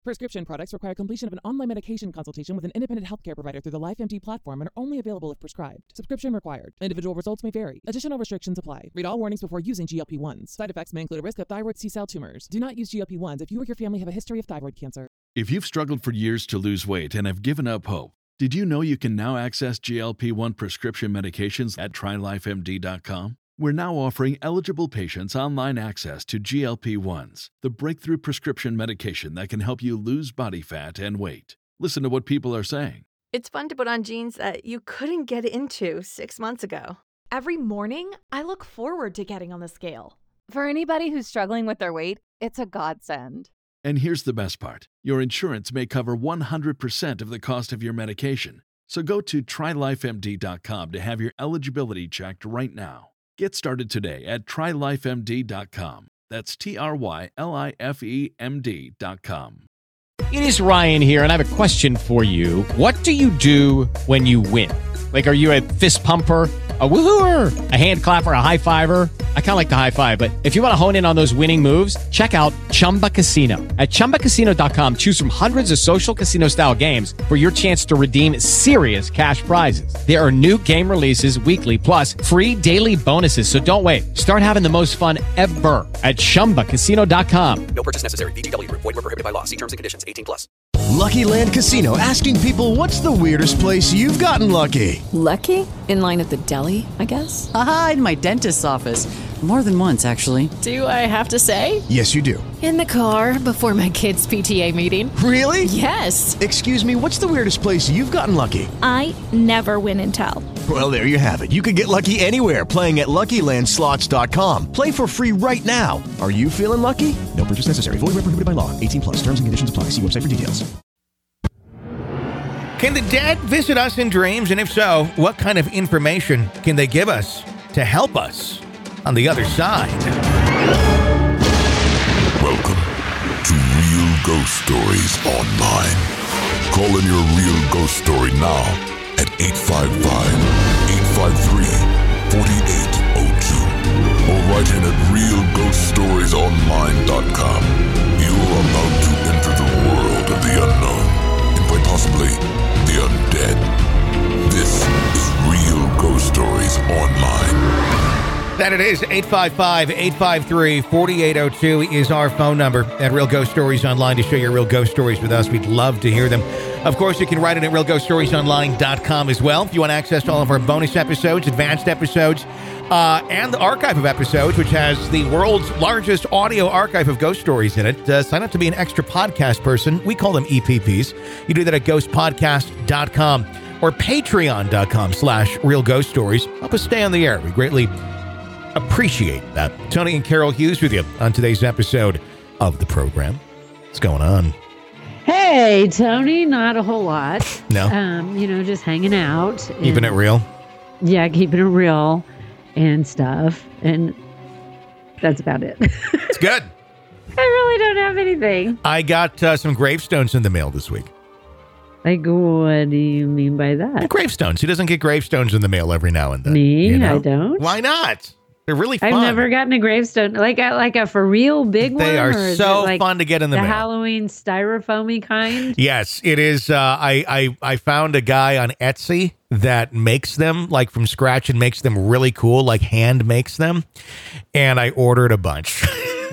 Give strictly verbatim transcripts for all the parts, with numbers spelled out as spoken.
Prescription products require completion of an online medication consultation with an independent healthcare provider through the LifeMD platform and are only available if prescribed. Subscription required. Individual results may vary. Additional restrictions apply. Read all warnings before using G L P ones. Side effects may include a risk of thyroid C-cell tumors. Do not use G L P ones if you or your family have a history of thyroid cancer. If you've struggled for years to lose weight and have given up hope, did you know you can now access G L P one prescription medications at try life M D dot com? We're now offering eligible patients online access to G L P ones, the breakthrough prescription medication that can help you lose body fat and weight. Listen to what people are saying. It's fun to put on jeans that you couldn't get into six months ago. Every morning, I look forward to getting on the scale. For anybody who's struggling with their weight, it's a godsend. And here's the best part. Your insurance may cover one hundred percent of the cost of your medication. So go to try life M D dot com to have your eligibility checked right now. Get started today at try life M D dot com. That's T R Y L I F E M D dot com. It is Ryan here, and I have a question for you. What do you do when you win? Like, are you a fist pumper, a woohooer, a hand clapper, a high fiver? I kind of like the high five, but if you want to hone in on those winning moves, check out Chumba Casino. At chumba casino dot com, choose from hundreds of social casino-style games for your chance to redeem serious cash prizes. There are new game releases weekly, plus free daily bonuses. So don't wait. Start having the most fun ever at chumba casino dot com. No purchase necessary. V G W. Void where prohibited by law. See terms and conditions. eighteen plus. Lucky Land Casino, asking people, what's the weirdest place you've gotten lucky? Lucky? In line at the deli, I guess? Aha, in my dentist's office. More than once, actually. Do I have to say? Yes, you do. In the car before my kids' P T A meeting. Really? Yes. Excuse me, what's the weirdest place you've gotten lucky? I never win and tell. Well, there you have it. You can get lucky anywhere, playing at Lucky Land Slots dot com. Play for free right now. Are you feeling lucky? No purchase necessary. Void where prohibited by law. eighteen plus. Terms and conditions apply. See website for details. Can the dead visit us in dreams? And if so, what kind of information can they give us to help us on the other side? Welcome to Real Ghost Stories Online. Call in your real ghost story now at eight five five, eight five three, four eight zero two or write in at real ghost stories online dot com. You are about to enter the world of the unknown and quite possibly the undead. This is Real Ghost Stories Online. That it is. eight five five, eight five three, four eight zero two is our phone number at Real Ghost Stories Online to share your real ghost stories with us. We'd love to hear them. Of course, you can write it at real ghost stories online dot com as well. If you want access to all of our bonus episodes, advanced episodes, uh, and the archive of episodes, which has the world's largest audio archive of ghost stories in it, uh, sign up to be an extra podcast person. We call them E P Ps. You do that at ghost podcast dot com or patreon dot com slash real ghost stories. Help us stay on the air. We greatly appreciate that. Tony and Carol Hughes with you on today's episode of the program. What's going on? Hey, Tony, not a whole lot. No. Um, you know, just hanging out. Keeping and, it real? Yeah, keeping it real and stuff. And that's about it. It's good. I really don't have anything. I got uh, some gravestones in the mail this week. Like, what do you mean by that? Gravestones. Who doesn't get gravestones in the mail every now and then? Me? You know? I don't. Why not? They're really fun. I've never gotten a gravestone. Like a, like a for real big one? They are or is so it like fun to get in the, the mail. Halloween styrofoamy kind? Yes, it is. Uh, I, I, I found a guy on Etsy that makes them like from scratch and makes them really cool, like hand makes them. And I ordered a bunch.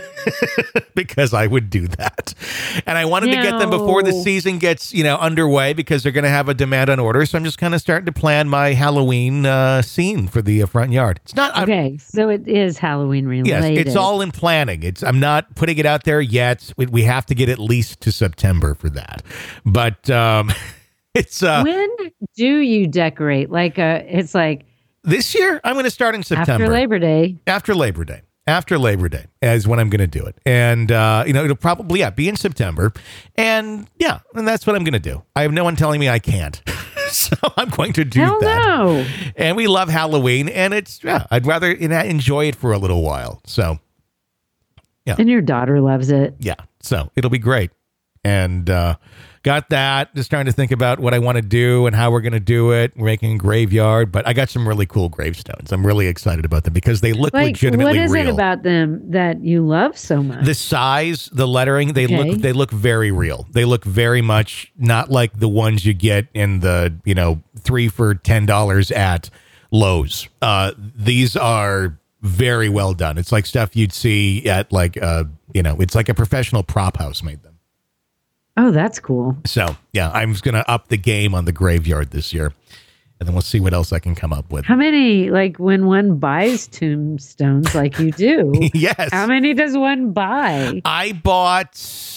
Because I would do that. And I wanted no. to get them before the season gets, you know, underway because they're going to have a demand on order. So I'm just kind of starting to plan my Halloween uh, scene for the uh, front yard. It's not okay. I'm, so it is Halloween related. Yes, it's all in planning. It's I'm not putting it out there yet. We, we have to get at least to September for that. But um, it's uh, when do you decorate? Like uh, it's like this year. I'm going to start in September after Labor Day. After Labor Day. After Labor Day is when I'm going to do it. And, uh, you know, it'll probably, yeah, be in September. And, yeah, and that's what I'm going to do. I have no one telling me I can't. So I'm going to do Hell that. No. And we love Halloween. And it's, yeah, I'd rather you know, enjoy it for a little while. So, yeah. And your daughter loves it. Yeah. So it'll be great. And uh, got that. Just trying to think about what I want to do and how we're going to do it. We're making a graveyard. But I got some really cool gravestones. I'm really excited about them because they look like, legitimately real. What is real. It about them that you love so much? The size, the lettering, they okay. look they look very real. They look very much not like the ones you get in the, you know, three for ten dollars at Lowe's. Uh, these are very well done. It's like stuff you'd see at like, uh, you know, it's like a professional prop house made them. Oh, that's cool. So, yeah, I'm just going to up the game on the graveyard this year. And then we'll see what else I can come up with. How many, like when one buys tombstones like you do? Yes. How many does one buy? I bought,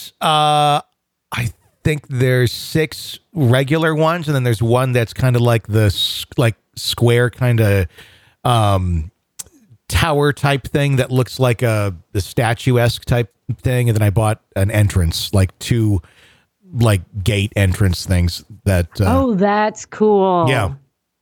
uh, I think there's six regular ones. And then there's one that's kind of like the like square kind of um, tower type thing that looks like a the statuesque type thing. And then I bought an entrance, like two like gate entrance things that. Uh, oh, that's cool. Yeah.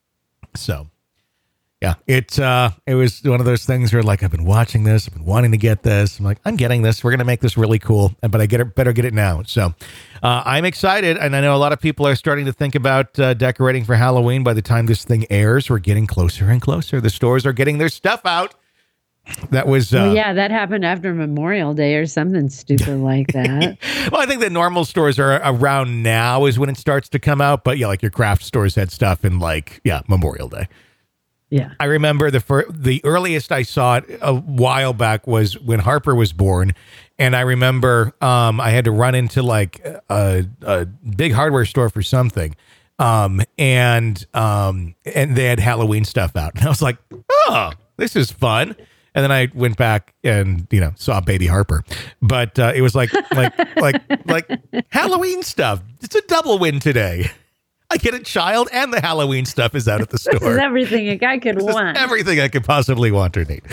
So, yeah, it uh, it was one of those things where like I've been watching this, I've been wanting to get this. I'm like, I'm getting this. We're gonna make this really cool, but I get it, better get it now. So, uh, I'm excited, and I know a lot of people are starting to think about uh, decorating for Halloween. By the time this thing airs, we're getting closer and closer. The stores are getting their stuff out. That was, uh, well, yeah, that happened after Memorial Day or something stupid like that. Well, I think the normal stores are around now is when it starts to come out. But yeah, like your craft stores had stuff in like, yeah, Memorial Day. Yeah. I remember the fir- the earliest I saw it a while back was when Harper was born. And I remember um, I had to run into like a, a big hardware store for something. Um, and um, and they had Halloween stuff out. And I was like, oh, this is fun. And then I went back and, you know, saw Baby Harper. But uh, it was like, like, like, like Halloween stuff. It's a double win today. I get a child and the Halloween stuff is out at the store. This is everything a guy could this want. Is everything I could possibly want or need.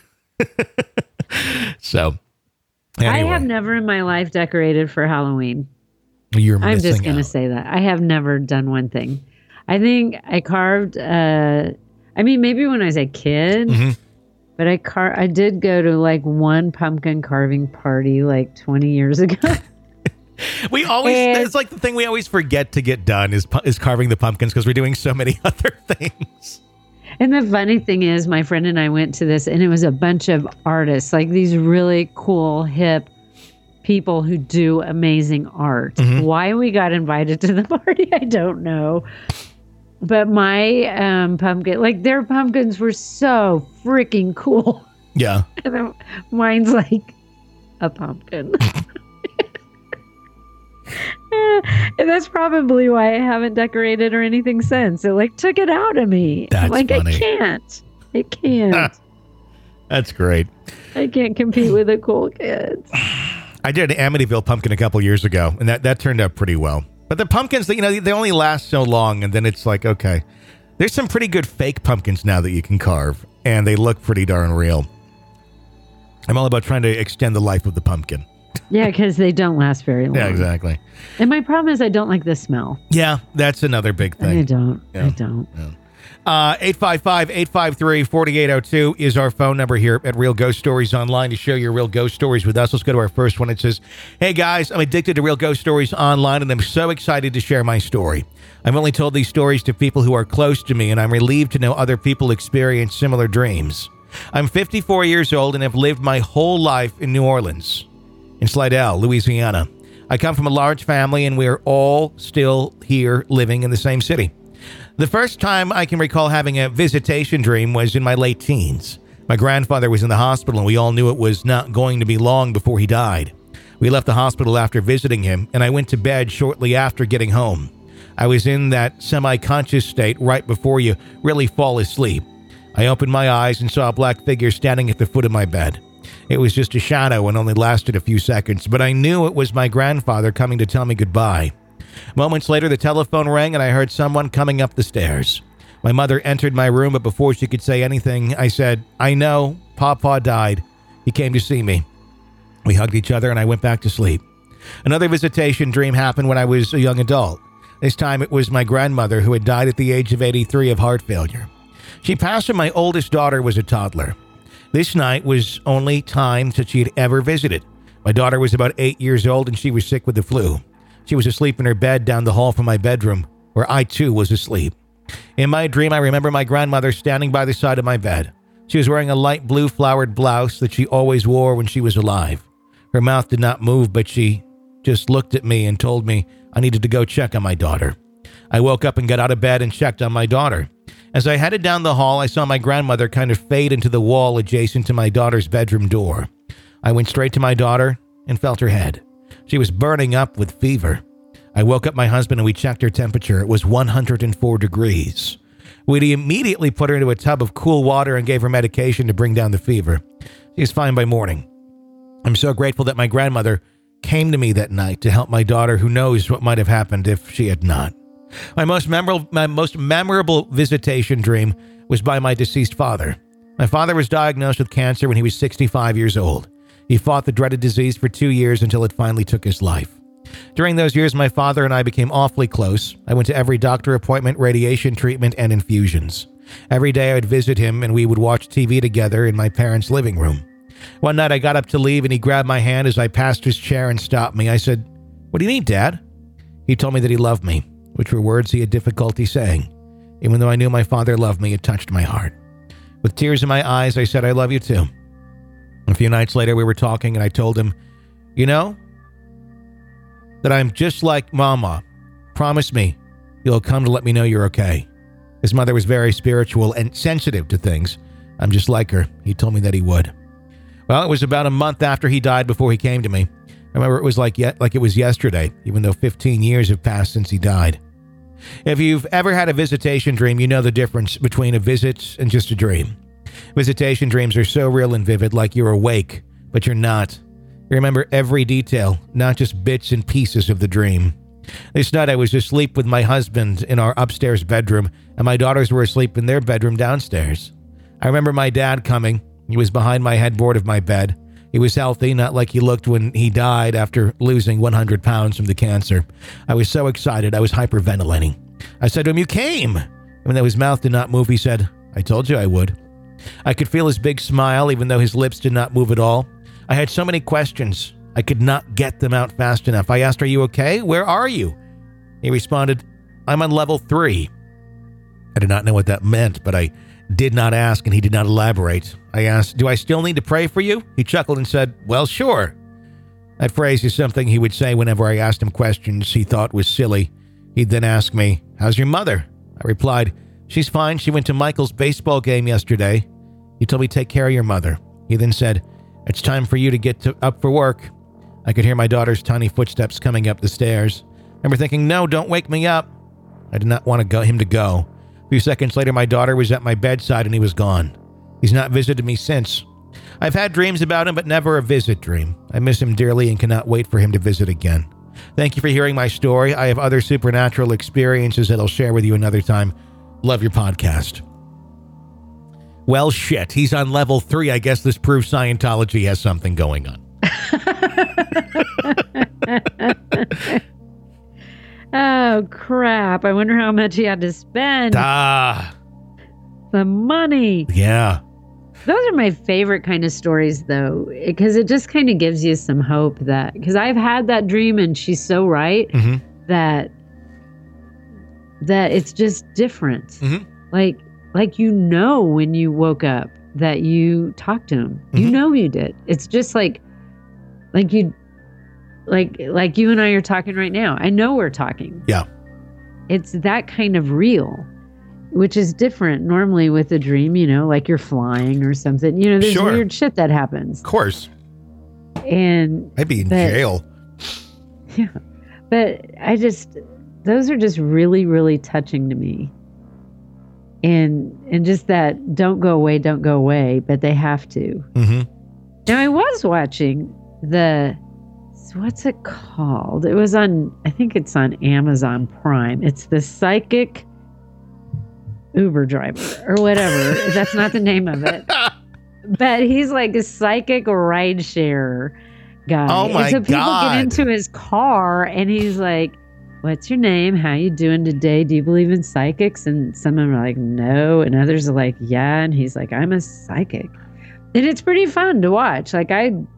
So, anyway. I have never in my life decorated for Halloween. You're I'm just going to out. say that. I have never done one thing. I think I carved, uh, I mean, maybe when I was a kid. Mm-hmm. But I car I did go to like one pumpkin carving party like twenty years ago. We always, and, it's like the thing we always forget to get done is is carving the pumpkins because we're doing so many other things. And the funny thing is, my friend and I went to this and it was a bunch of artists, like these really cool, hip people who do amazing art. Mm-hmm. Why we got invited to the party, I don't know. But my um, pumpkin, like their pumpkins were so freaking cool. Yeah. And then mine's like a pumpkin. And that's probably why I haven't decorated or anything since. It like took it out of me. That's like funny. I can't. I can't. Ah, that's great. I can't compete with the cool kids. I did an Amityville pumpkin a couple years ago, and that, that turned out pretty well. But the pumpkins, you know, they only last so long, and then it's like, okay, there's some pretty good fake pumpkins now that you can carve, and they look pretty darn real. I'm all about trying to extend the life of the pumpkin. Yeah, because they don't last very long. Yeah, exactly. And my problem is I don't like the smell. Yeah, that's another big thing. I don't. Yeah. I don't. Yeah. Uh, eight five five, eight five three, four eight zero two is our phone number here at Real Ghost Stories Online to share your real ghost stories with us. Let's go to our first one. It says, hey guys, I'm addicted to Real Ghost Stories Online and I'm so excited to share my story. I've only told these stories to people who are close to me and I'm relieved to know other people experience similar dreams. I'm fifty-four years old and have lived my whole life in New Orleans, in Slidell, Louisiana. I come from a large family and we are all still here living in the same city. The first time I can recall having a visitation dream was in my late teens. My grandfather was in the hospital and we all knew it was not going to be long before he died. We left the hospital after visiting him and I went to bed shortly after getting home. I was in that semi-conscious state right before you really fall asleep. I opened my eyes and saw a black figure standing at the foot of my bed. It was just a shadow and only lasted a few seconds, but I knew it was my grandfather coming to tell me goodbye. Moments later, the telephone rang and I heard someone coming up the stairs. My mother entered my room, but before she could say anything, I said, I know, Papa died. He came to see me. We hugged each other and I went back to sleep. Another visitation dream happened when I was a young adult. This time it was my grandmother who had died at the age of eighty-three of heart failure. She passed when my oldest daughter was a toddler. This night was only time that she had ever visited. My daughter was about eight years old and she was sick with the flu. She was asleep in her bed down the hall from my bedroom, where I too was asleep. In my dream, I remember my grandmother standing by the side of my bed. She was wearing a light blue flowered blouse that she always wore when she was alive. Her mouth did not move, but she just looked at me and told me I needed to go check on my daughter. I woke up and got out of bed and checked on my daughter. As I headed down the hall, I saw my grandmother kind of fade into the wall adjacent to my daughter's bedroom door. I went straight to my daughter and felt her head. She was burning up with fever. I woke up my husband and we checked her temperature. It was one hundred four degrees. We immediately put her into a tub of cool water and gave her medication to bring down the fever. She was fine by morning. I'm so grateful that my grandmother came to me that night to help my daughter, who knows what might have happened if she had not. My most memorable, my most memorable visitation dream was by my deceased father. My father was diagnosed with cancer when he was sixty-five years old. He fought the dreaded disease for two years until it finally took his life. During those years, my father and I became awfully close. I went to every doctor appointment, radiation treatment, and infusions. Every day I would visit him and we would watch T V together in my parents' living room. One night I got up to leave and he grabbed my hand as I passed his chair and stopped me. I said, "What do you need, Dad?" He told me that he loved me, which were words he had difficulty saying. Even though I knew my father loved me, it touched my heart. With tears in my eyes, I said, "I love you too." A few nights later, we were talking and I told him, "You know, that I'm just like Mama. Promise me you'll come to let me know you're okay." His mother was very spiritual and sensitive to things. I'm just like her. He told me that he would. Well, it was about a month after he died before he came to me. I remember it was like yet like it was yesterday, even though fifteen years have passed since he died. If you've ever had a visitation dream, you know the difference between a visit and just a dream. Visitation dreams are so real and vivid, like you're awake, but you're not. You remember every detail, not just bits and pieces of the dream. This night I was asleep with my husband in our upstairs bedroom, and my daughters were asleep in their bedroom downstairs. I remember my dad coming. He was behind my headboard of my bed. He was healthy, not like he looked when he died after losing one hundred pounds from the cancer. I was so excited, I was hyperventilating. I said to him, "You came." And though his mouth did not move, he said, "I told you I would." I could feel his big smile, even though his lips did not move at all. I had so many questions. I could not get them out fast enough. I asked, "Are you okay? Where are you?" He responded, "I'm on level three." I did not know what that meant, but I did not ask and he did not elaborate. I asked, "Do I still need to pray for you?" He chuckled and said, "Well, sure." That phrase is something he would say whenever I asked him questions he thought was silly. He'd then ask me, "How's your mother?" I replied, "She's fine. She went to Michael's baseball game yesterday." He told me, "Take care of your mother." He then said, "It's time for you to get to, up for work." I could hear my daughter's tiny footsteps coming up the stairs. I remember thinking, "No, don't wake me up." I did not want to go, him to go. A few seconds later, my daughter was at my bedside and he was gone. He's not visited me since. I've had dreams about him, but never a visit dream. I miss him dearly and cannot wait for him to visit again. Thank you for hearing my story. I have other supernatural experiences that I'll share with you another time. Love your podcast. Well, shit. He's on level three. I guess this proves Scientology has something going on. Oh, crap. I wonder how much he had to spend. Ah. The money. Yeah. Those are my favorite kind of stories, though, because it just kind of gives you some hope that, because I've had that dream and she's so right mm-hmm. that, that it's just different. Mm-hmm. Like, like, you know, when you woke up that you talked to him, mm-hmm. you know, you did. It's just like, like you, like, like you and I are talking right now. I know we're talking. Yeah. It's that kind of real, which is different normally with a dream, you know, like you're flying or something. You know, there's sure. weird shit that happens. Of course. And I'd be in but, jail. Yeah. But I just, those are just really, really touching to me. And and just that don't go away, don't go away, but they have to. Mm-hmm. Now, I was watching the, what's it called? It was on, I think it's on Amazon Prime. It's the Psychic Uber driver or whatever. That's not the name of it. But he's like a psychic ride share guy. Oh my and so people God. get into his car and he's like, "What's your name? How you doing today? Do you believe in psychics?" And some of them are like, "No." And others are like, "Yeah." And he's like, "I'm a psychic." And it's pretty fun to watch. Like I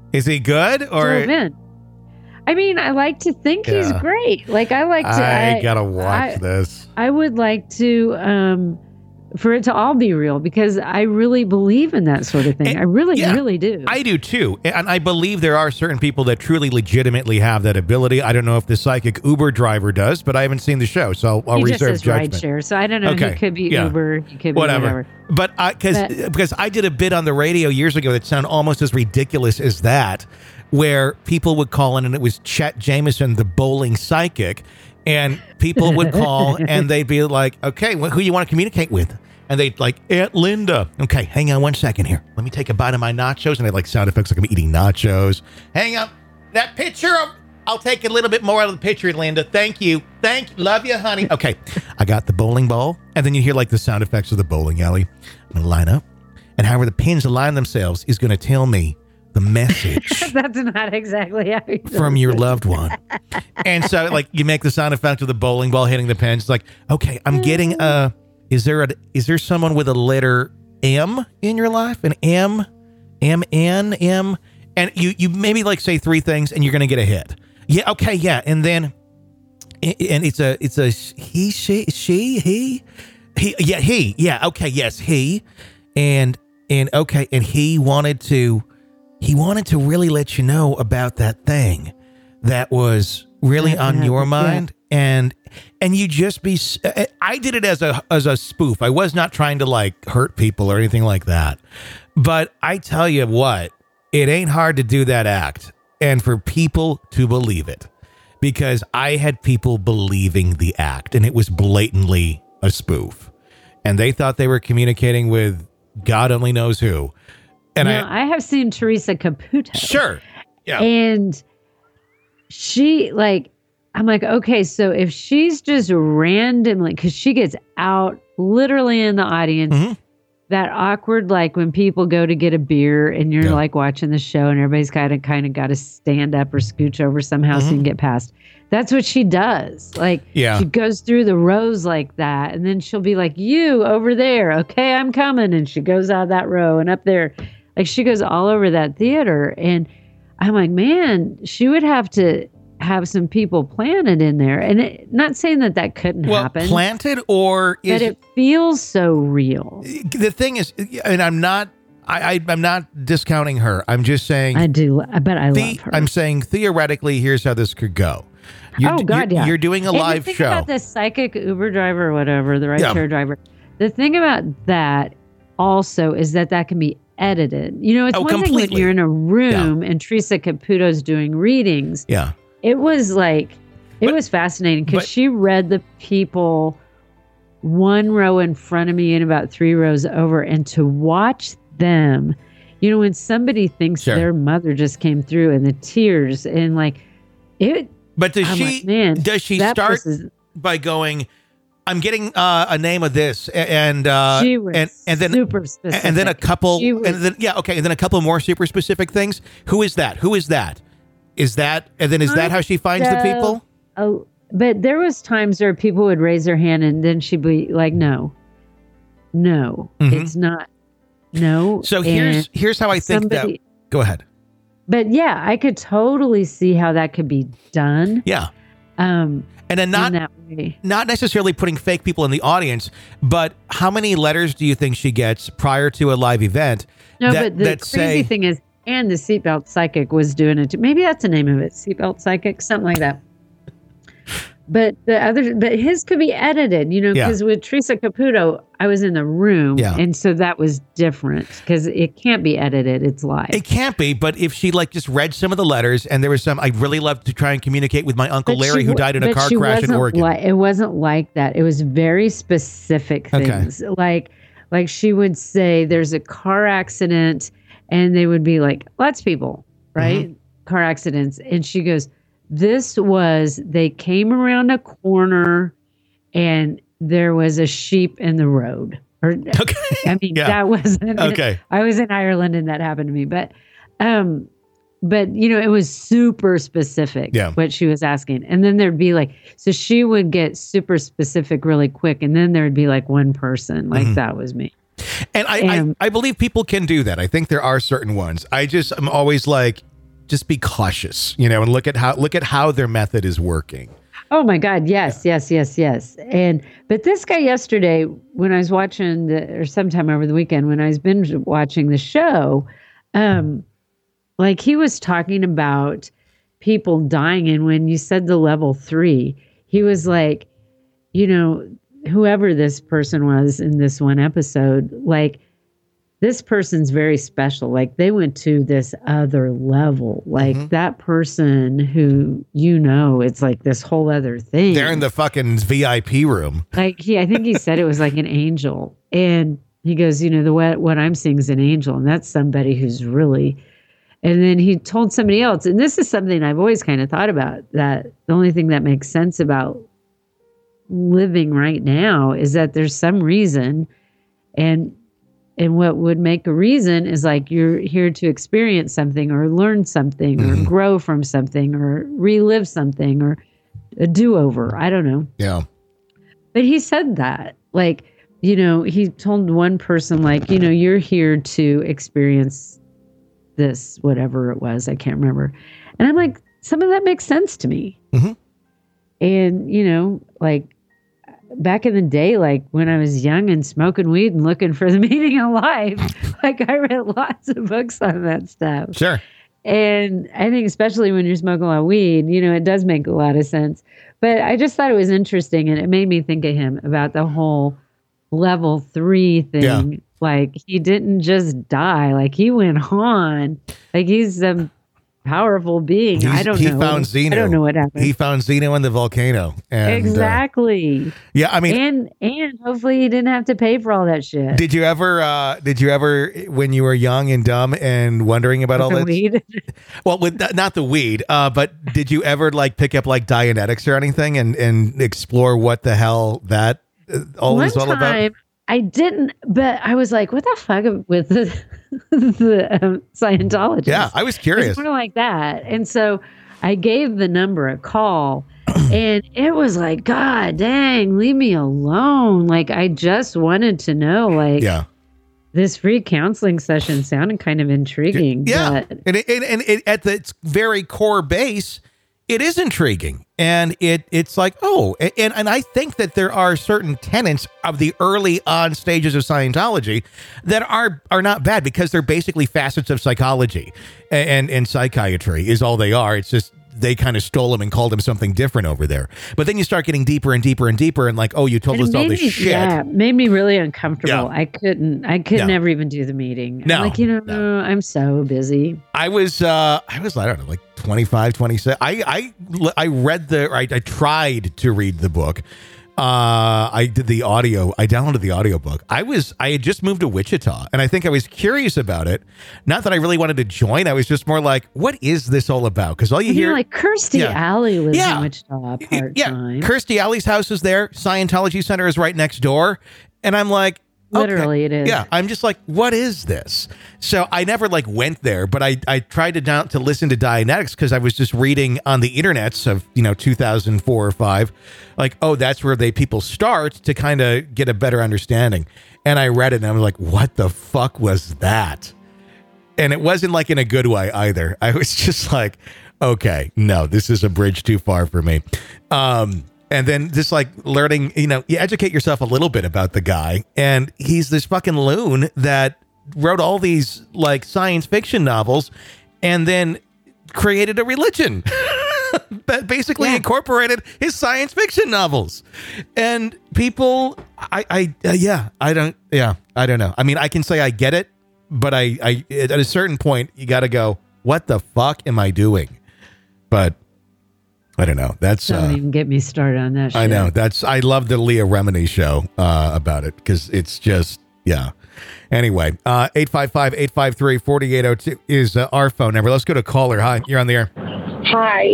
Is he good or? Dove in. I mean, I like to think Yeah. he's great. Like I like to. I, I gotta watch I, this. I would like to, um, for it to all be real, because I really believe in that sort of thing. I really, yeah, really do. I do too. And I believe there are certain people that truly legitimately have that ability. I don't know if the psychic Uber driver does, but I haven't seen the show, so I'll he reserve just says ride judgment. share, so I don't know. Okay. He could be Yeah. Uber. He could be Whatever. whatever. But I, cause, But- because I did a bit on the radio years ago that sounded almost as ridiculous as that, where people would call in and it was Chet Jameson, the bowling psychic, and people would call and they'd be like, okay, well, who you want to communicate with? And they'd like, Aunt Linda. Okay, hang on one second here. Let me take a bite of my nachos. And they like sound effects like I'm eating nachos. Hang on. That picture of, I'll take a little bit more out of the picture, Linda. Thank you. Thank you. Love you, honey. Okay, I got the bowling ball. And then you hear like the sound effects of the bowling alley. I'm going to line up. And however the pins align themselves is going to tell me the message That's not exactly how he from your loved one. And so like you make the sound effect of the bowling ball hitting the pins. It's like, okay, I'm getting a, is there a, is there someone with a letter M in your life? An M, M, N, M? And you, you maybe like say three things and you're going to get a hit. Yeah. Okay. Yeah. And then, and it's a, it's a he, she, she, he, he, yeah, he, yeah. Okay. Yes. He, and, and okay. And he wanted to, he wanted to really let you know about that thing that was really on your mind. And, and you just be, I did it as a, as a spoof. I was not trying to like hurt people or anything like that. But I tell you what, it ain't hard to do that act and for people to believe it, because I had people believing the act and it was blatantly a spoof and they thought they were communicating with God only knows who. And now, I, I have seen Teresa Caputo. Sure. Yeah. And she like, I'm like, okay, so if she's just randomly, because she gets out literally in the audience, mm-hmm. that awkward, like when people go to get a beer and you're Yeah. like watching the show and everybody's kind of kind of got to stand up or scooch over somehow Mm-hmm. so you can get past. That's what she does. Like Yeah. she goes through the rows like that, and then she'll be like, you over there, okay, I'm coming. And she goes out of that row and up there. Like she goes all over that theater. And I'm like, man, she would have to have some people planted in there. And it, not saying that that couldn't well, happen. planted or is but it feels so real. the thing is, and I'm not, I, I I'm not discounting her. I'm just saying, I do, but I the, love her. I'm saying theoretically, here's how this could go. You're, oh God, you're, yeah. You're doing a and live the thing show. about this psychic Uber driver or whatever, the ride Yeah. share driver. The thing about that also is that that can be edited. You know, it's Oh, one thing completely. when you're in a room and Teresa Caputo's doing readings. Yeah. It was like, it But- was fascinating because but- she read the people one row in front of me and about three rows over, and to watch them, you know, when somebody thinks Sure. their mother just came through and the tears and like it. But does I'm she, like, man, does she that start person's- by going, I'm getting uh, a name of this and, uh, She was and, and then, super specific. and then a couple, She was- and then, yeah. Okay. And then a couple more super specific things. Who is that? Who is that? Is that, and then is that how she finds the So- people? Oh, but there was times where people would raise their hand and then she'd be like, no, no, Mhm. it's not. No. So here's, And here's how I think somebody- that, go ahead. But yeah, I could totally see how that could be done. Yeah. Um, And then not, in that way. not necessarily putting fake people in the audience, but how many letters do you think she gets prior to a live event? No, that, but the that crazy say, thing is, and the seatbelt psychic was doing it too. Maybe that's the name of it, seatbelt psychic, something like that. But the other, but his could be edited, you know, Yeah. because with Teresa Caputo, I was in the room, Yeah. and so that was different because it can't be edited; it's live. It can't be, but if she like just read some of the letters and there was some, I'd really love to try and communicate with my uncle But Larry she who wa- died in a but car she crash in wasn't Oregon. Li- it wasn't like that. It was very specific Okay. things. Like, like she would say, "There's a car accident," and they would be like, "Lots of people, right? Mm-hmm. Car accidents," and she goes, "This was they came around a corner, and there was a sheep in the road." Or, Okay. I mean, Yeah. that wasn't Okay. I was in Ireland and that happened to me, but, um, but you know, it was super specific Yeah. what she was asking. And then there'd be like, so she would get super specific really quick. And then there'd be like one person, like Mhm. that was me. And I, And- I, I believe people can do that. I think there are certain ones. I just, I'm always like, just be cautious, you know, and look at how look at how their method is working. Oh my God. Yes, yeah. yes, yes, yes. And, but this guy yesterday, when I was watching the, or sometime over the weekend, when I was binge watching the show, um, like he was talking about people dying. And when you said the level three, he was like, you know, whoever this person was in this one episode, like, this person's very special. Like they went to this other level. Like mm-hmm. that person who, you know, it's like this whole other thing. They're in the fucking V I P room. Like he, I think he said it was like an angel. And he goes, you know, the what, what I'm seeing is an angel. And that's somebody who's really, and then he told somebody else. And this is something I've always kind of thought about, that the only thing that makes sense about living right now is that there's some reason, and And what would make a reason is like you're here to experience something or learn something mm-hmm. or grow from something or relive something or a do-over. I don't know. Yeah. But he said that, like, you know, he told one person, like, you know, you're here to experience this, whatever it was. I can't remember. And I'm like, some of that makes sense to me. Mm-hmm. And, you know, like, back in the day, like when I was young and smoking weed and looking for the meaning of life, like I read lots of books on that stuff. Sure. And I think especially when you're smoking a lot of weed, you know, it does make a lot of sense. But I just thought it was interesting, and it made me think of him about the whole level three thing. Yeah. Like he didn't just die, like he went on. Like he's a powerful being. He's, I don't he know. He found Zeno. I don't know what happened. He found Zeno in the volcano. And, exactly. Uh, yeah, I mean, and and hopefully he didn't have to pay for all that shit. Did you ever? Uh, did you ever, when you were young and dumb and wondering about all the that weed? Well, with not the weed, uh, but did you ever like pick up like Dianetics or anything and and explore what the hell that all One is all time, about? I didn't, but I was like, what the fuck with the, the um, Scientologists? Yeah, I was curious. It's more like that. And so I gave the number a call, and it was like, God dang, leave me alone. Like, I just wanted to know, like, yeah. this free counseling session sounded kind of intriguing. Yeah, but and, it, and, and it, at the, its very core base, it is intriguing. And it it's like, oh, and, and I think that there are certain tenets of the early on stages of Scientology that are are not bad, because they're basically facets of psychology and, and psychiatry is all they are. It's just they kind of stole them and called them something different over there. But then you start getting deeper and deeper and deeper, and like, oh, you told it us all this me, shit. Yeah, made me really uncomfortable. Yeah. I couldn't, I could No. never even do the meeting. No. I'm like, you know, No. I'm so busy. I was, uh, I was, I don't know, like twenty-five, twenty-six. I, I, I read the, I, I tried to read the book. Uh, I did the audio. I downloaded the audiobook. I was, I had just moved to Wichita, and I think I was curious about it. Not that I really wanted to join. I was just more like, what is this all about? Because all you And hear, you're like, Kirstie Yeah. Alley lives Yeah. in Wichita part yeah, time. Kirstie Alley's house is there. Scientology Center is right next door. And I'm like, Literally, okay. it is. Yeah, I'm just like, what is this? So I never like went there, but I, I tried to down to listen to Dianetics because I was just reading on the internets of, you know, two thousand four or five, like, oh, that's where they people start to kind of get a better understanding. And I read it and I was like, what the fuck was that? And it wasn't like in a good way either. I was just like, okay, no, this is a bridge too far for me. Um, And then just like learning, you know, you educate yourself a little bit about the guy. And he's this fucking loon that wrote all these like science fiction novels and then created a religion that basically Yeah. incorporated his science fiction novels. And people, I, I, uh, yeah, I don't, yeah, I don't know. I mean, I can say I get it, but I, I, at a certain point, you got to go, what the fuck am I doing? But I don't know. That's Don't uh, even get me started on that shit. I know. That's I love the Leah Remini show uh, about it because it's just yeah. Anyway, uh, eight five five, eight five three, four eight zero two is uh, our phone number. Let's go to caller. Hi, you're on the air. Hi.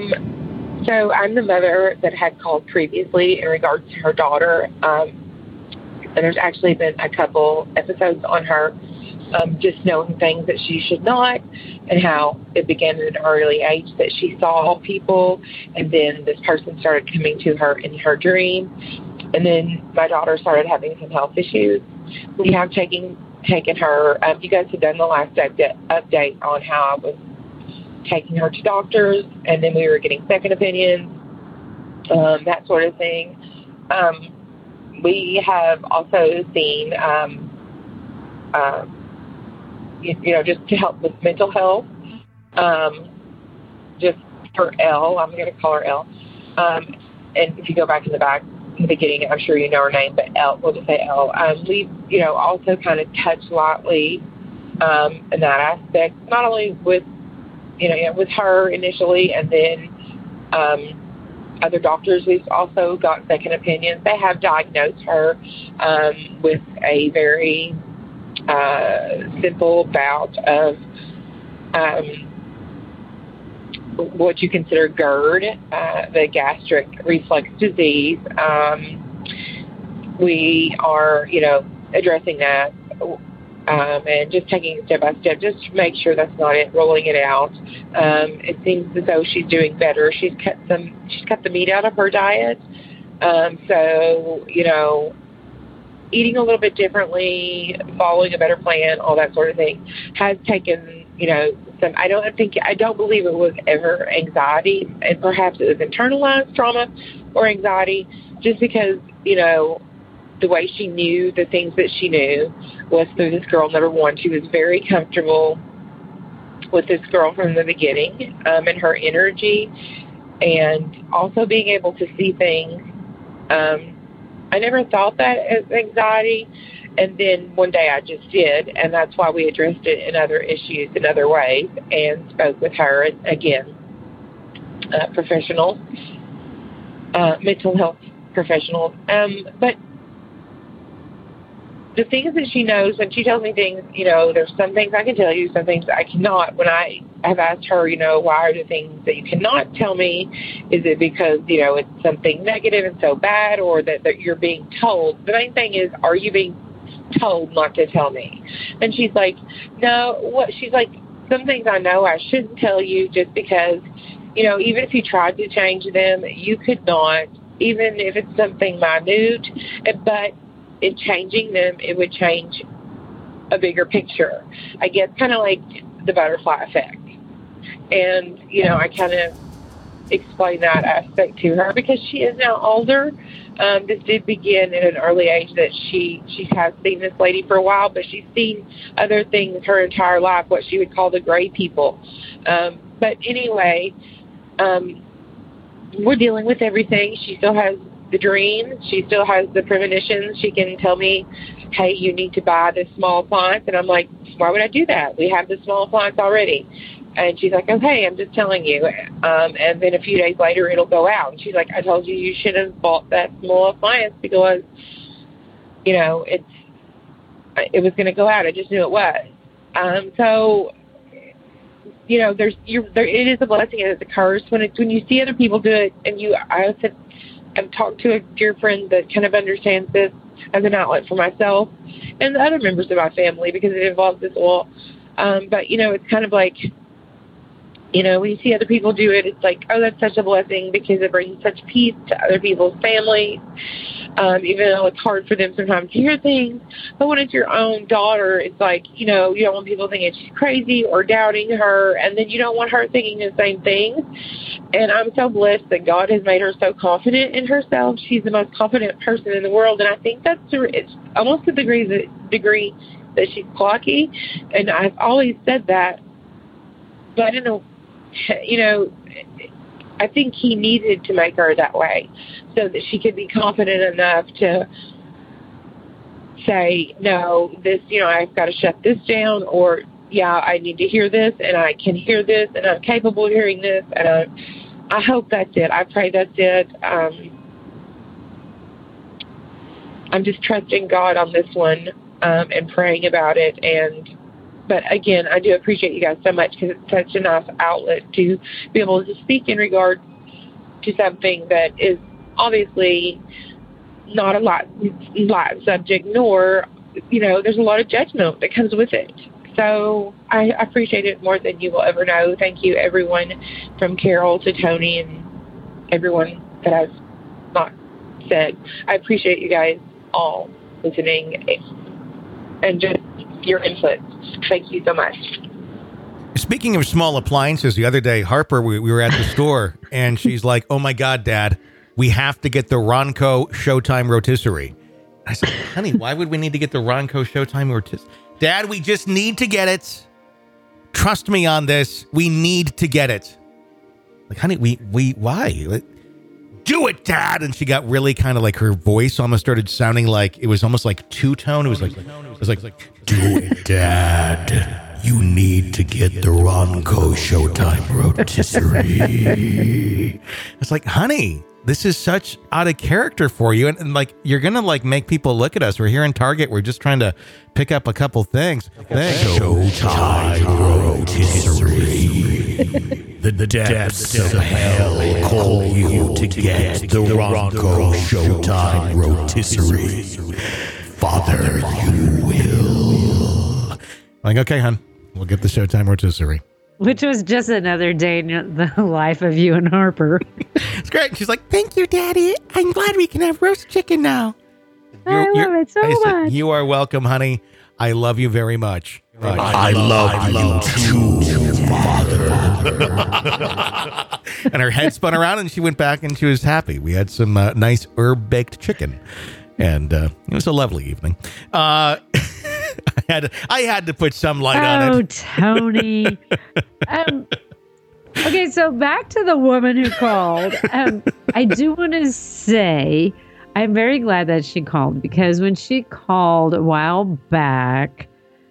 Um, so I'm the mother that had called previously in regards to her daughter. Um, and there's actually been a couple episodes on her um, just knowing things that she should not, and how it began at an early age that she saw people, and then this person started coming to her in her dream. And then my daughter started having some health issues. We have taken taken her. Um, you guys have done the last update, update on how I was taking her to doctors, and then we were getting second opinions, um, that sort of thing. Um, we have also seen, um, uh, you, you know, just to help with mental health, um, just for Elle, I'm going to call her Elle. Um, and if you go back in the back, in the beginning, I'm sure you know her name, but Elle, we'll just say Elle. Um, we, you know, also kind of touched lightly um, in that aspect, not only with, you know, with her initially, and then um, other doctors. We've also got second opinions. They have diagnosed her um, with a very uh, simple bout of um, what you consider GERD, uh, the gastric reflux disease. Um, we are, you know, addressing that um, and just taking it step by step, just to make sure that's not it, rolling it out. Um, it seems as though she's doing better. She's cut some, she's cut the meat out of her diet. Um, so, you know, eating a little bit differently, following a better plan, all that sort of thing, has taken, you know, some, I don't think, I don't believe it was ever anxiety, and perhaps it was internalized trauma or anxiety, just because, you know, the way she knew the things that she knew was through this girl. Number one, she was very comfortable with this girl from the beginning, um, and her energy, and also being able to see things. Um, I never thought that as anxiety, and then one day I just did, and that's why we addressed it in other issues in other ways, and spoke with her, and again, uh, professionals, uh, mental health professionals. Um, but the things that she knows, when she tells me things, you know, there's some things I can tell you, some things I cannot. When I have asked her, you know, why are the things that you cannot tell me? Is it because, you know, it's something negative and so bad, or that, that you're being told? The main thing is, are you being told not to tell me? And she's like, no, what? She's like, some things I know I shouldn't tell you, just because, you know, even if you tried to change them, you could not, even if it's something minute, but in changing them, it would change a bigger picture. I guess kind of like the butterfly effect. And, you know, I kind of explain that aspect to her because she is now older. Um, this did begin at an early age that she, she has seen this lady for a while, but she's seen other things her entire life, what she would call the gray people. Um, but anyway, um, we're dealing with everything. She still has the dream. She still has the premonitions. She can tell me, hey, you need to buy this small appliance. And I'm like, why would I do that? We have the small appliance already. And she's like, okay, I'm just telling you. Um, and then a few days later, it'll go out. And she's like, I told you you should have bought that small appliance because, you know, it's it was going to go out. I just knew it was. Um, so, you know, there's you're, there. It is a blessing and it's a curse when it's when you see other people do it. And you, I said, I've talked to a dear friend that kind of understands this as an outlet for myself and the other members of my family because it involves this oil. Um, but, you know, it's kind of like, you know, when you see other people do it, it's like, oh, that's such a blessing because it brings such peace to other people's families, um, even though it's hard for them sometimes to hear things. But when it's your own daughter, it's like, you know, you don't want people thinking she's crazy or doubting her, and then you don't want her thinking the same things. And I'm so blessed that God has made her so confident in herself. She's the most confident person in the world, and I think that's it's almost to the degree that, degree that she's cocky, and I've always said that. But I don't know. You know, I think he needed to make her that way so that she could be confident enough to say, no, this, you know, I've got to shut this down, or, yeah, I need to hear this, and I can hear this, and I'm capable of hearing this, and I, I hope that's it. I pray that's it. Um, I'm just trusting God on this one um, and praying about it, and But again, I do appreciate you guys so much because it's such a nice outlet to be able to speak in regard to something that is obviously not a light, light subject, nor, you know, there's a lot of judgment that comes with it. So I appreciate it more than you will ever know. Thank you, everyone, from Carol to Tony and everyone that I've not said. I appreciate you guys all listening and just your input. Thank you so much. Speaking of small appliances, the other day, Harper, we, we were at the store, and she's like, oh, my God, Dad, we have to get the Ronco Showtime rotisserie. I said, honey, why would we need to get the Ronco Showtime rotisserie? Dad, we just need to get it. Trust me on this. We need to get it. Like, honey, we, we, why? Like, do it, Dad. And she got really kind of like, her voice almost started sounding like, it was almost like two-tone. It was like, it was like, do it, Dad. You need to get the Ronco Showtime rotisserie. It's like, honey, this is such out of character for you. And, and like, you're going to like make people look at us. We're here in Target. We're just trying to pick up a couple things. Showtime rotisserie. The, the depths of hell call you to get the Ronco Showtime rotisserie. Father, you will. Like, okay, hon, we'll get the Showtime rotisserie. Which was just another day in the life of you and Harper. It's great. She's like, thank you, Daddy. I'm glad we can have roast chicken now. You're, I love you're, it so I much. Said, you are welcome, honey. I love you very much. Right. I, I love, I love you too, Father. And her head spun around and she went back and she was happy. We had some uh, nice herb-baked chicken. And uh, it was a lovely evening. Uh, I had I had to put some light oh, on it. Oh, Tony. um, okay, so back to the woman who called. Um, I do want to say I'm very glad that she called, because when she called a while back,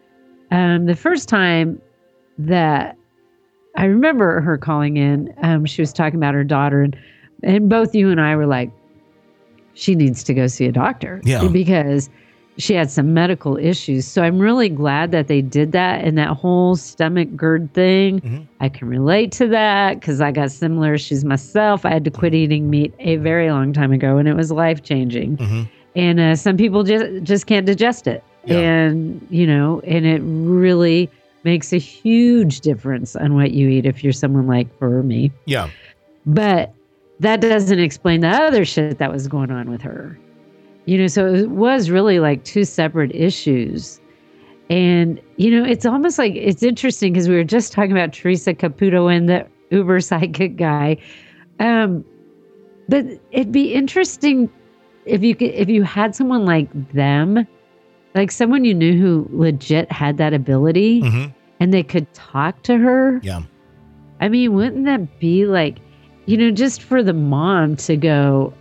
um, the first time that I remember her calling in, um, she was talking about her daughter, and, and both you and I were like, she needs to go see a doctor. Yeah. Because she had some medical issues. So I'm really glad that they did that. And that whole stomach GERD thing, mm-hmm. I can relate to that because I got similar issues myself. I had to quit eating meat a very long time ago, and it was life-changing. Mm-hmm. And uh, some people just, just can't digest it. Yeah. And, you know, and it really makes a huge difference on what you eat if you're someone like for me. Yeah. But that doesn't explain the other shit that was going on with her. You know, so it was really like two separate issues. And, you know, it's almost like, it's interesting because we were just talking about Teresa Caputo and the Uber psychic guy. Um, but it'd be interesting if you could, if you had someone like them, like someone you knew who legit had that ability, mm-hmm. and they could talk to her. Yeah. I mean, wouldn't that be like, you know, just for the mom to go,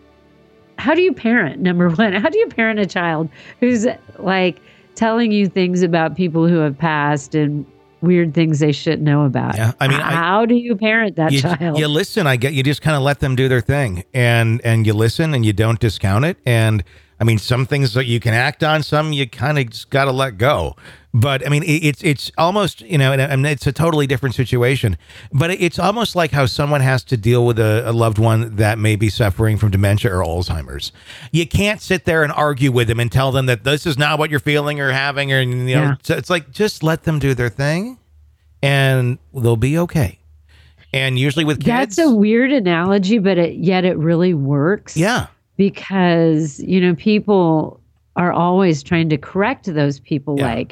how do you parent, number one? How do you parent a child who's like telling you things about people who have passed and weird things they shouldn't know about? Yeah, I mean, how I, do you parent that you, child? You listen, I get, you just kind of let them do their thing, and, and you listen and you don't discount it. And I mean, some things that you can act on, some you kind of just got to let go. But I mean, it, it's it's almost, you know, and, and it's a totally different situation. But it's almost like how someone has to deal with a, a loved one that may be suffering from dementia or Alzheimer's. You can't sit there and argue with them and tell them that this is not what you're feeling or having, or, you know, yeah. So it's like, just let them do their thing, and they'll be okay. And usually with kids, that's a weird analogy, but it, yet it really works. Yeah. Because, you know, people are always trying to correct those people, yeah. like,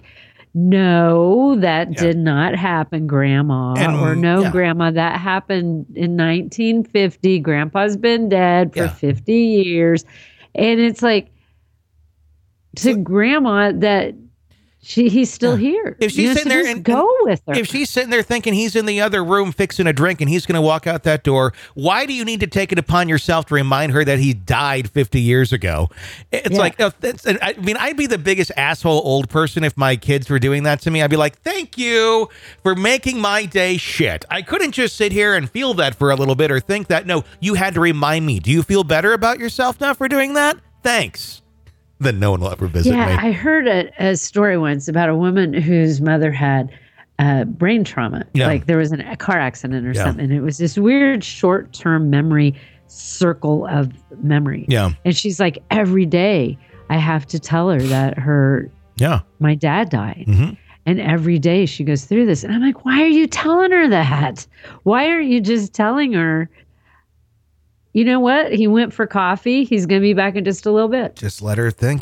no, that yeah. did not happen, Grandma. And, or no, yeah. Grandma, that happened in nineteen fifty. Grandpa's been dead for yeah. fifty years. And it's like, to so, Grandma, that she he's still yeah. here. If she's you know, sitting so there just and go with her. If she's sitting there thinking he's in the other room fixing a drink and he's going to walk out that door, why do you need to take it upon yourself to remind her that he died fifty years ago? It's yeah. like, it's, I mean, I'd be the biggest asshole old person if my kids were doing that to me. I'd be like, thank you for making my day shit. I couldn't just sit here and feel that for a little bit or think that. No, you had to remind me. Do you feel better about yourself now for doing that? Thanks. Then no one will ever visit yeah, me. I heard a, a story once about a woman whose mother had uh, brain trauma. Yeah. Like there was an, a car accident or yeah. something. And it was this weird short-term memory circle of memory. Yeah. And she's like, every day I have to tell her that her, yeah, my dad died. Mm-hmm. And every day she goes through this. And I'm like, why are you telling her that? Why aren't you just telling her, you know what? He went for coffee. He's going to be back in just a little bit. Just let her think it.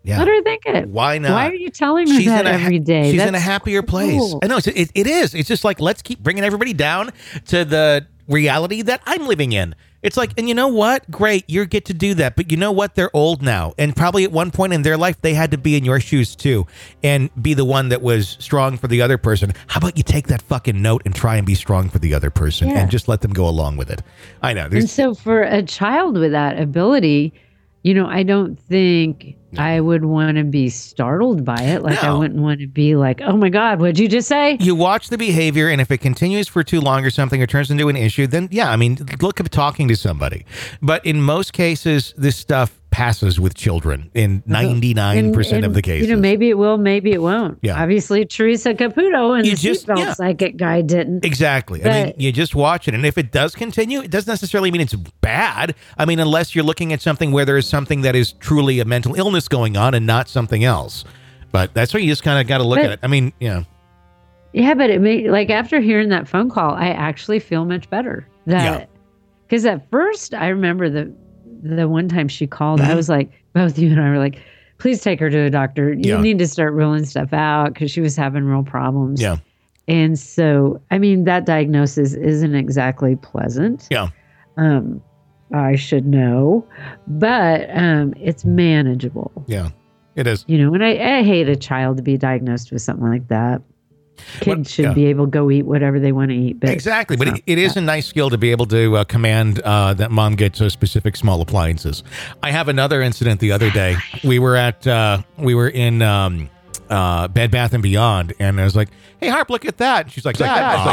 Yeah. Let her think it. Why not? Why are you telling her She's that in a ha- every day? She's That's in a happier so place. cool. I know it's, it, it is. It's just like, let's keep bringing everybody down to the reality that I'm living in. It's like, and you know what? Great, you get to do that. But you know what? They're old now. And probably at one point in their life, they had to be in your shoes too and be the one that was strong for the other person. How about you take that fucking note and try and be strong for the other person Yeah. and just let them go along with it? I know. And so for a child with that ability, you know, I don't think I would want to be startled by it. Like, No. I wouldn't want to be like, oh my God, what'd you just say? You watch the behavior, and if it continues for too long or something or turns into an issue, then yeah, I mean, look at talking to somebody. But in most cases, this stuff passes with children in ninety-nine percent And- of the and, cases. You know, maybe it will, maybe it won't. Yeah. Obviously, Teresa Caputo and You the just- seatbelt yeah. psychic guy didn't. Exactly. I mean, But- you just watch it. And if it does continue, it doesn't necessarily mean it's bad. I mean, unless you're looking at something where there is something that is truly a mental illness going on and not something else. But that's where you just kind of got to look But- at it. I mean, yeah. Yeah, but it may like after hearing that phone call, I actually feel much better. That because at first I remember the the one time she called, Mm-hmm. I was like, both you and I were like, please take her to a doctor. You Yeah. need to start ruling stuff out because she was having real problems. Yeah. And so, I mean, that diagnosis isn't exactly pleasant. Yeah. Um, I should know, but um, it's manageable. Yeah. It is. You know, and I, I hate a child to be diagnosed with something like that. Kids What- should yeah. be able to go eat whatever they want to eat. But Exactly, but it's it, it is a nice skill to be able to uh, command uh, that mom gets uh, specific small appliances. I have another incident the other day. We were at uh, we were in um, uh, Bed Bath and Beyond, and I was like, "Hey, Harp, look at that!" And she's like, "That." I was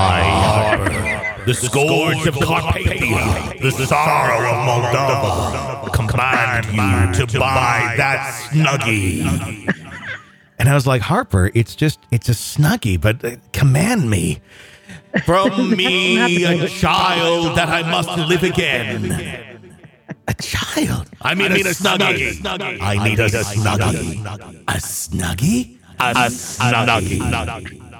like, Harper, the scourge of Carpathia, the sorrow of Moldova, command you to buy that Snuggie. And I was like, Harper, it's just, it's a Snuggie, but uh, command me. From me, a child that I must live again. A child? I mean, I mean a, a snuggie. snuggie. I need a, a snuggie. snuggie. A Snuggie? A, a snuggie. snuggie.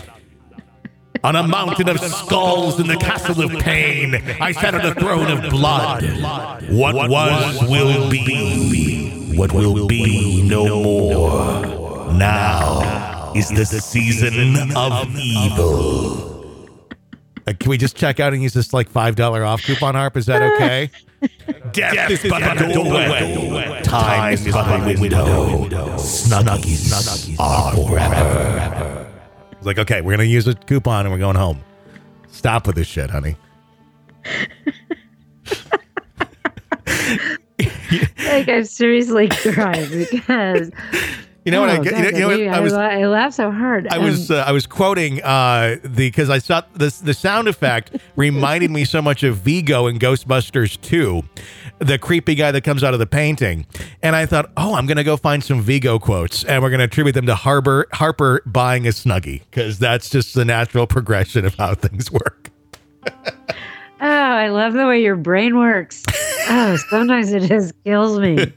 On a mountain of skulls in the castle of pain, I sat on a throne of blood. What was will be. What will be no more. Now is the season of evil. Uh, can we just check out and use this like five dollar off coupon, Harp? Is that okay? Death, Death is but a doorway. Time is but a window. Snuggies, Snuggies are forever. It's like, okay, we're going to use a coupon and we're going home. Stop with this shit, honey. like I seriously cried because you know what I oh, get? God, You know, you know what I, I was. I laughed so hard. I was uh, I was quoting uh, the because I thought the the sound effect reminded me so much of Vigo in Ghostbusters two, the creepy guy that comes out of the painting, and I thought, oh, I'm gonna go find some Vigo quotes and we're gonna attribute them to Harper Harper buying a Snuggie because that's just the natural progression of how things work. Oh, I love the way your brain works. Oh, sometimes it just kills me.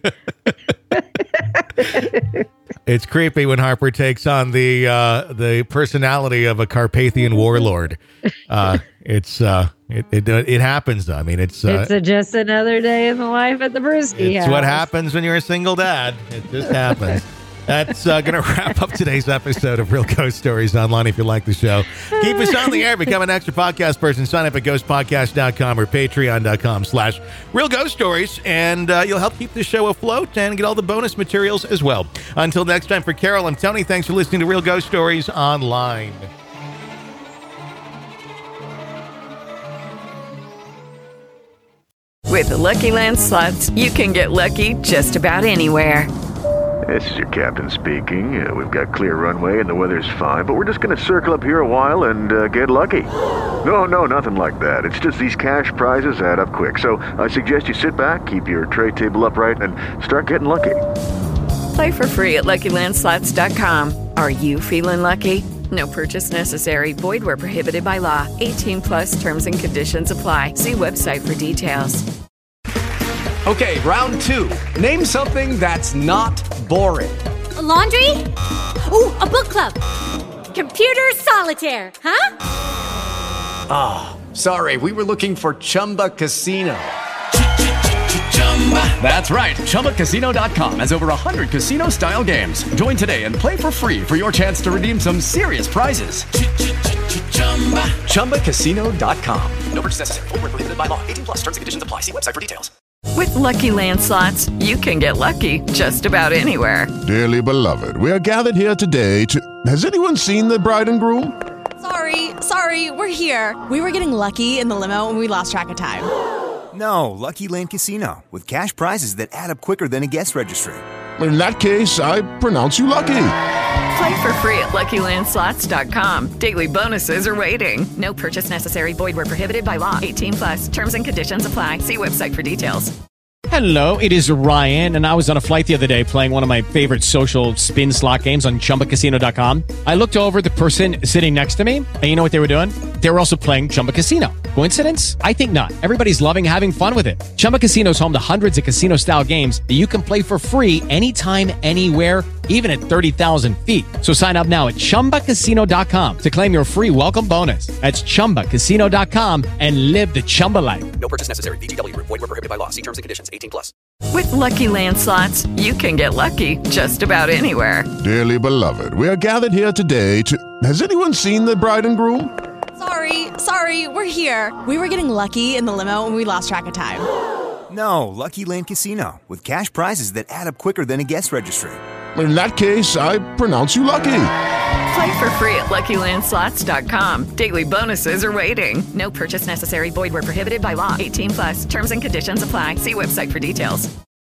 It's creepy when Harper takes on the uh, the personality of a Carpathian warlord. Uh, it's uh, it, it it happens. I mean, it's uh, It's a, just another day in the life at the Brewski it's house. what happens when you're a single dad. It just happens. That's uh, going to wrap up today's episode of Real Ghost Stories Online. If you like the show, keep us on the air. Become an extra podcast person. Sign up at ghost podcast dot com or patreon dot com slash Real Ghost Stories, and uh, you'll help keep the show afloat and get all the bonus materials as well. Until next time, for Carol and Tony, thanks for listening to Real Ghost Stories Online. With the Lucky Land Slots, you can get lucky just about anywhere. This is your captain speaking. Uh, we've got clear runway and the weather's fine, but we're just going to circle up here a while and uh, get lucky. No, no, nothing like that. It's just these cash prizes add up quick. So I suggest you sit back, keep your tray table upright, and start getting lucky. Play for free at Lucky Land Slots dot com. Are you feeling lucky? No purchase necessary. Void where prohibited by law. eighteen plus terms and conditions apply. See website for details. Okay, round two. Name something that's not boring. A laundry? Ooh, a book club. Computer solitaire, huh? Ah, oh, sorry, we were looking for Chumba Casino. That's right. Chumba Casino dot com has over one hundred casino-style games. Join today and play for free for your chance to redeem some serious prizes. Chumba Casino dot com. No purchase necessary. Void where prohibited by law. eighteen plus. Terms and conditions apply. See website for details. With Lucky Land Slots, you can get lucky just about anywhere. Dearly beloved, we are gathered here today to... Has anyone seen the bride and groom? Sorry, sorry, we're here. We were getting lucky in the limo and we lost track of time. No, Lucky Land Casino, with cash prizes that add up quicker than a guest registry. In that case, I pronounce you lucky. Play for free at Lucky Land Slots dot com. Daily bonuses are waiting. No purchase necessary. Void where prohibited by law. eighteen plus. Terms and conditions apply. See website for details. Hello, it is Ryan, and I was on a flight the other day playing one of my favorite social spin slot games on Chumba Casino dot com. I looked over at the person sitting next to me, and you know what they were doing? They were also playing Chumba Casino. Coincidence? I think not. Everybody's loving having fun with it. Chumba Casino is home to hundreds of casino-style games that you can play for free anytime, anywhere, even at thirty thousand feet. So sign up now at Chumba Casino dot com to claim your free welcome bonus. That's Chumba Casino dot com and live the Chumba life. No purchase necessary. V G W. Void where prohibited by law. See terms and conditions. eighteen plus. With Lucky Land Slots, you can get lucky just about anywhere. Dearly beloved, we are gathered here today to... Has anyone seen the bride and groom? Sorry, sorry, we're here. We were getting lucky in the limo and we lost track of time. No, Lucky Land Casino, with cash prizes that add up quicker than a guest registry. In that case, I pronounce you lucky. Play for free at Lucky Land Slots dot com. Daily bonuses are waiting. No purchase necessary. Void where prohibited by law. eighteen plus. Terms and conditions apply. See website for details.